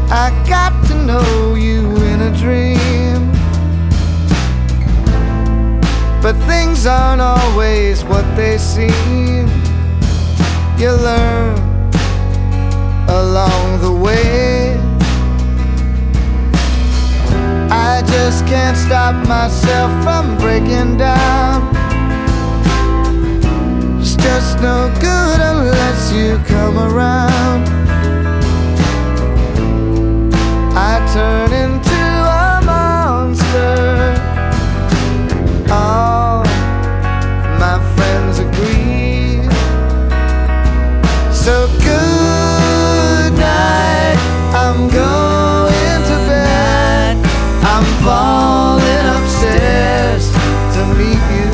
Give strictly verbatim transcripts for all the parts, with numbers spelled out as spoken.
I got to know you in a dream, but things aren't always what they seem. You learn along the way. I just can't stop myself from breaking down. It's just no good unless you come around. I turn into a monster. All my friends agree. So good night, I'm going to bed. I'm falling upstairs to meet you.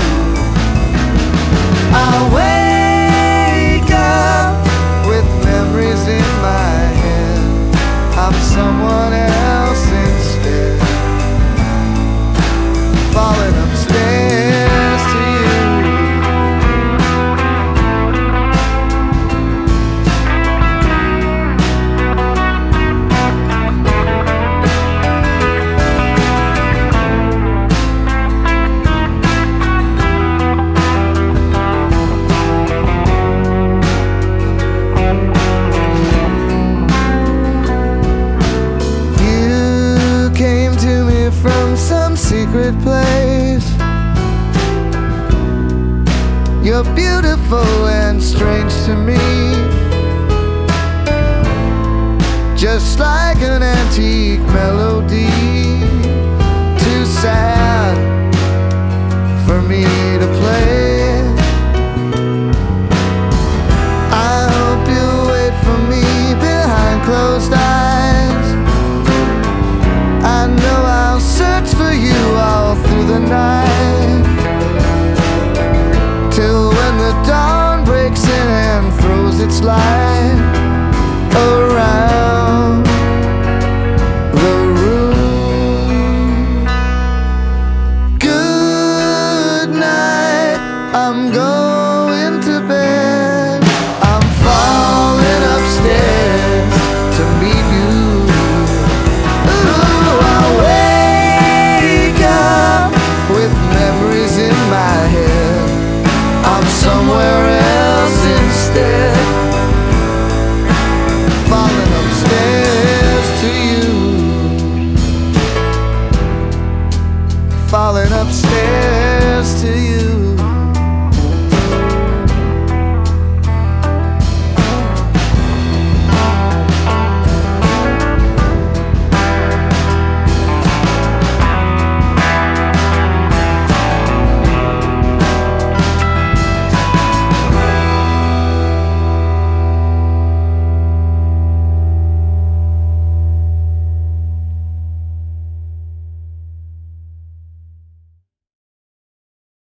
I'll wake up with memories in my head. I'm someone else instead, falling upstairs to you. From some secret place, you're beautiful and strange to me, just like an antique melody, too sad for me to play. I hope you'll wait for me behind closed eyes. I know I'll search for you all through the night, till when the dawn breaks in and throws its light.